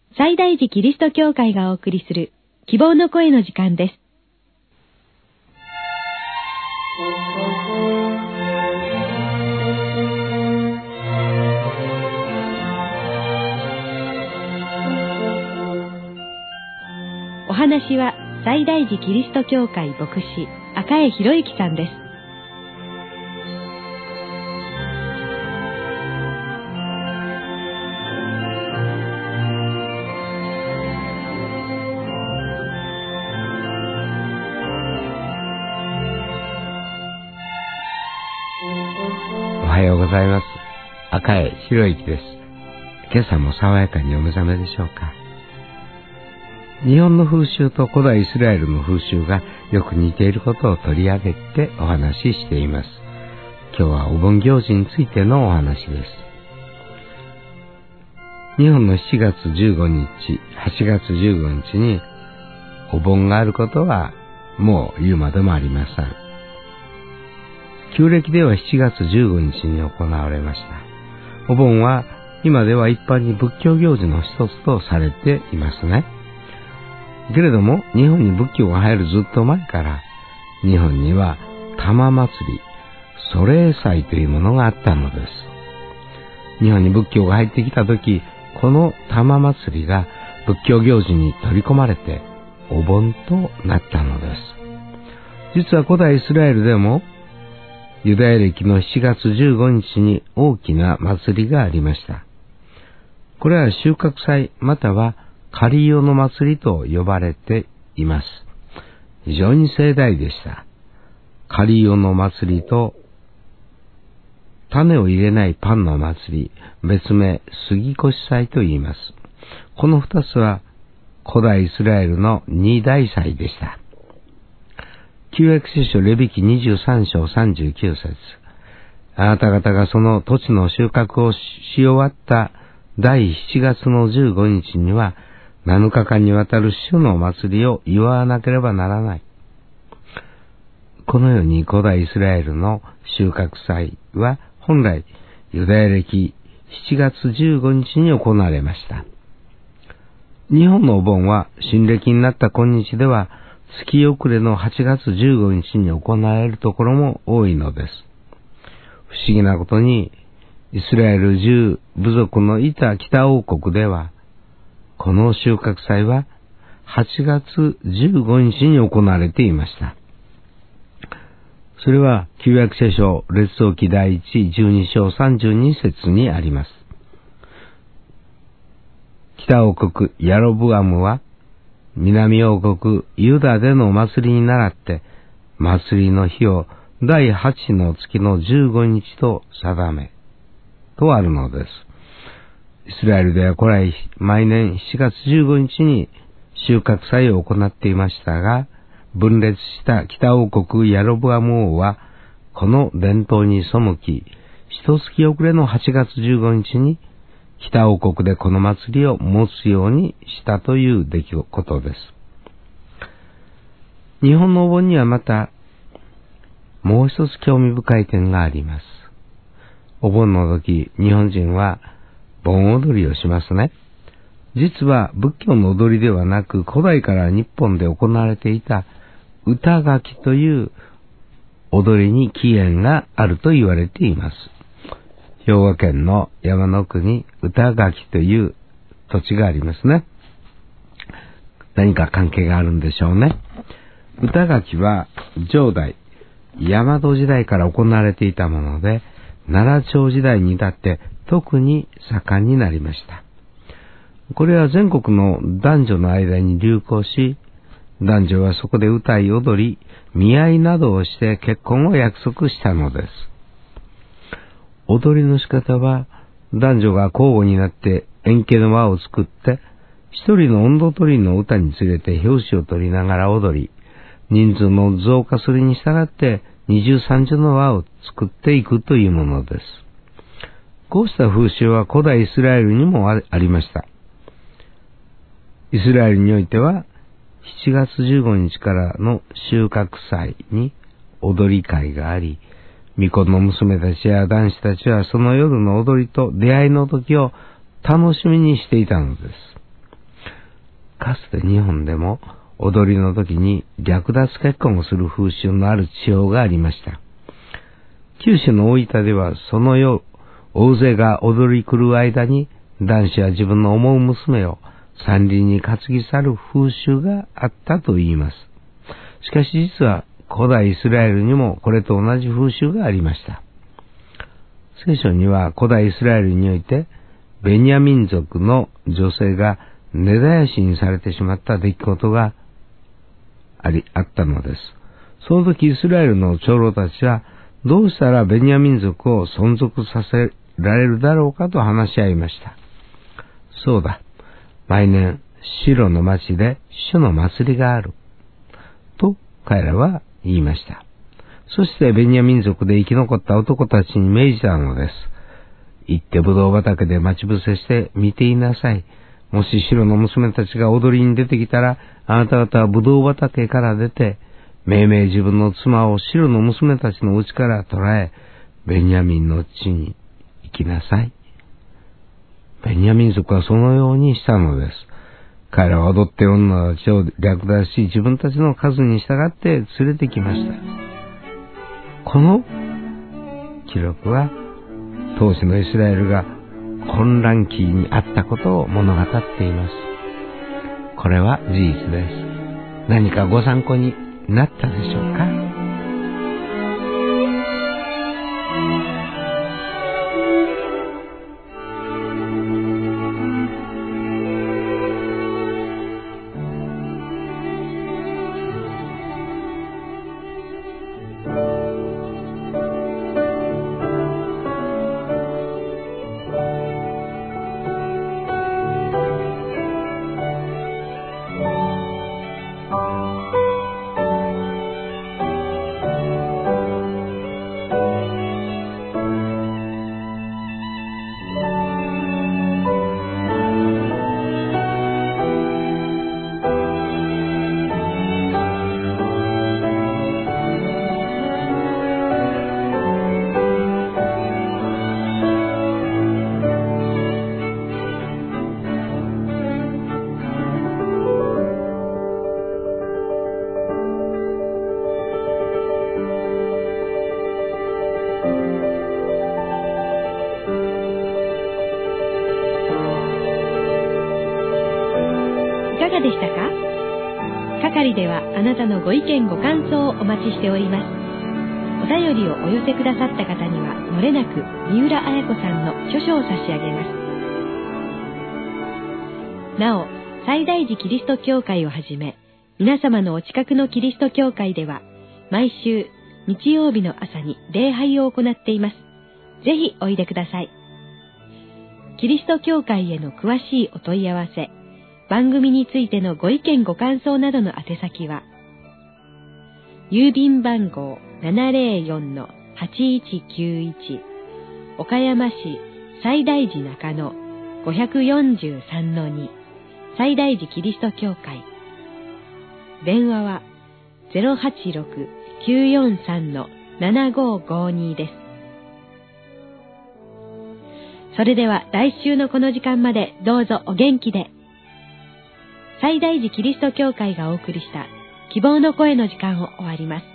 西大寺キリスト教会がお送りする希望の声の時間です。お話は西大寺キリスト教会牧師赤江博之さんです。 おはようございます。赤江博之です。今朝も爽やかにお目覚めでしょうか。日本の風習と古代イスラエルの風習がよく似ていることを取り上げてお話ししています。今日はお盆行事についてのお話です。日本の7月15日、8月15日にお盆があることはもう言うまでもありません。旧暦では7月15日に行われました。お盆は今では一般に仏教行事の一つとされていますね。けれども日本に仏教が入るずっと前から日本には玉祭り、祖霊祭というものがあったのです。日本に仏教が入ってきたとき、この玉祭りが仏教行事に取り込まれてお盆となったのです。実は古代イスラエルでもユダヤ暦の7月15日に大きな祭りがありました。これは収穫祭またはカリヨの祭りと呼ばれています。非常に盛大でした。カリヨの祭りと種を入れないパンの祭り、別名杉越祭と言います。この二つは古代イスラエルの二大祭でした。旧約聖書レビ記23章39節。あなた方がその土地の収穫をし終わった第7月の15日には7日間にわたる主の祭りを祝わなければならない。このように古代イスラエルの収穫祭は本来ユダヤ暦7月15日に行われました。日本のお盆は新暦になった今日では月遅れの8月15日に行われるところも多いのです。不思議なことにイスラエル10部族のいた北王国ではこの収穫祭は8月15日に行われていました。それは旧約聖書列王記第112章32節にあります。北王国ヤロブアムは南王国ユダでのお祭りに倣って祭りの日を第8の月の15日と定めとあるのです。イスラエルでは古来毎年7月15日に収穫祭を行っていましたが、分裂した北王国ヤロブアム王はこの伝統に背き、一月遅れの8月15日に北王国でこの祭りを持つようにしたという出来事です。日本のお盆にはまたもう一つ興味深い点があります。お盆の時、日本人は盆踊りをしますね。実は仏教の踊りではなく、古代から日本で行われていた歌垣という踊りに起源があると言われています。兵庫県の山の国歌垣という土地がありますね。何か関係があるんでしょうね。歌垣は上代大和時代から行われていたもので、奈良朝時代に至って特に盛んになりました。これは全国の男女の間に流行し、男女はそこで歌い踊り、見合いなどをして結婚を約束したのです。踊りの仕方は、男女が交互になって円形の輪を作って、一人の音頭取りの歌に連れて拍子を取りながら踊り、人数の増加するに従って二重三重の輪を作っていくというものです。こうした風習は古代イスラエルにもありました。イスラエルにおいては、7月15日からの収穫祭に踊り会があり、巫女の娘たちや男子たちはその夜の踊りと出会いの時を楽しみにしていたのです。 かつて日本でも踊りの時に略奪結婚をする風習のある地方がありました。九州の大分ではその夜、大勢が踊り来る間に男子は自分の思う娘を山林に担ぎ去る風習があったと言います。しかし実は古代イスラエルにもこれと同じ風習がありました。聖書には古代イスラエルにおいてベニヤ民族の女性が根絶やしにされてしまった出来事があったのです。その時イスラエルの長老たちはどうしたらベニヤ民族を存続させられるだろうかと話し合いました。そうだ、毎年シロの町で主の祭りがあると彼らは言いました。そしてベニヤ民族で生き残った男たちに命じたのです。行ってブドウ畑で待ち伏せして見ていなさい。もしシロの娘たちが踊りに出てきたら、あなた方はブドウ畑から出て、めいめい自分の妻をシロの娘たちのうちから捕らえ、ベニヤミンの地に行きなさい。ベニヤ民族はそのようにしたのです。彼らは踊って女たちを略奪し、自分たちの数に従って連れてきました。この記録は当時のイスラエルが混乱期にあったことを物語っています。これは事実です。何かご参考になったでしょうか？ いかがでしたか？係ではあなたのご意見ご感想をお待ちしております。お便りをお寄せくださった方にはもれなく三浦綾子さんの著書を差し上げます。なお、西大寺キリスト教会をはじめ皆様のお近くのキリスト教会では毎週日曜日の朝に礼拝を行っています。ぜひおいでください。キリスト教会への詳しいお問い合わせ、番組についてのご意見ご感想などの宛先は、郵便番号 704-8191 岡山市西大寺中野 543-2 西大寺キリスト教会。電話は 086-943-7552 です。それでは来週のこの時間までどうぞお元気で。西大寺キリスト教会がお送りした希望の声の時間を終わります。